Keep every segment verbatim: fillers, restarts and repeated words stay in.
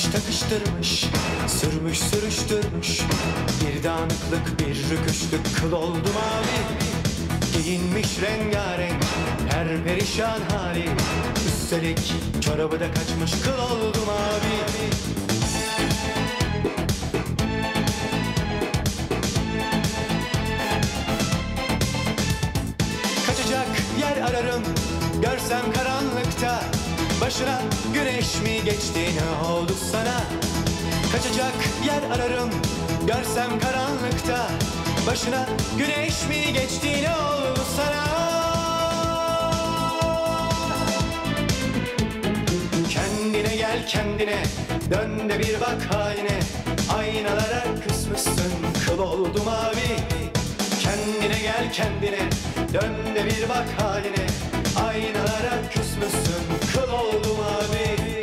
Takmış takıştırmış, sürmüş sürüştürmüş, bir dağınıklık bir rüküşlük, kıl oldu mavi. Giyinmiş rengarenk her perişan hali, üstelik çorabı da kaçmış, kıl oldu mavi. Kaçacak yer ararım görsem karanlıkta, başına güneş mi geçti, ne oldu sana? Kaçacak yer ararım görsem karanlıkta, başına güneş mi geçti, ne oldu sana? Kendine gel kendine, dön de bir bak haline, aynalara küsmüşsün, kıl oldu mavi. Kendine gel kendine, dön de bir bak haline, aynalara küsmüşsün, kıl oldu mavi.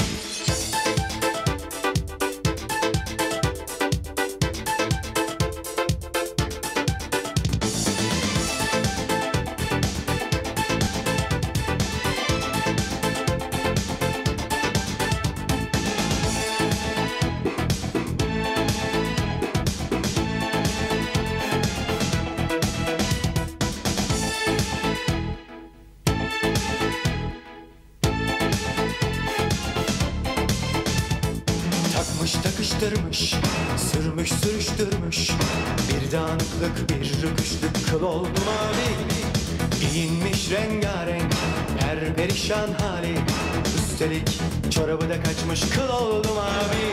Takmış takıştırmış, sürmüş sürüştürmüş, bir dağınıklık bir rüküşlük, kıl oldu mavi. Giyinmiş rengarenk her perişan hali, üstelik çorabı da kaçmış, kıl oldu mavi.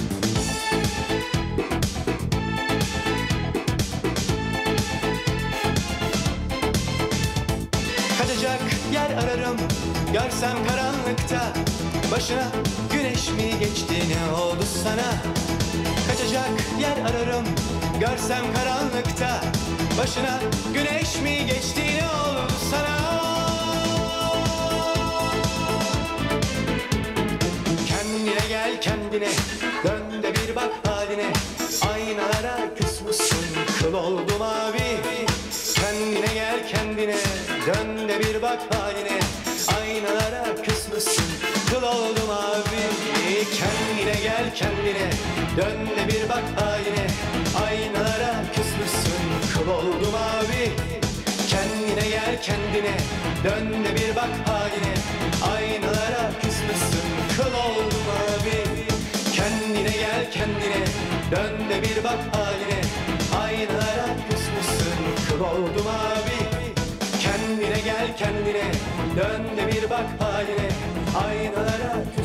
Kaçacak yer ararım görsem karanlıkta, başına güneş mi geçti, ne oldu sana? Kaçacak yer ararım görsem karanlıkta, başına güneş mi geçti, ne oldu sana? Kendine gel kendine, dön de bir bak haline, aynalara küsmüşsün, kıl oldu mavi. Kendine gel kendine, dön de bir bak haline, aynalara küsmüşsün, kıl oldu mavi. Kendine gel kendine, dön de bir bak haline, aynalara küsmüşsün, kıl oldu mavi. Kendine gel kendine, dön de bir bak haline, aynalara küsmüşsün, kıl oldu mavi. Kendine gel kendine, dön de bir bak haline, aynalara küsmüşsün, kıl oldu mavi. Kendine gel kendine, dön de bir bak haline, aynalara küsmüşsün.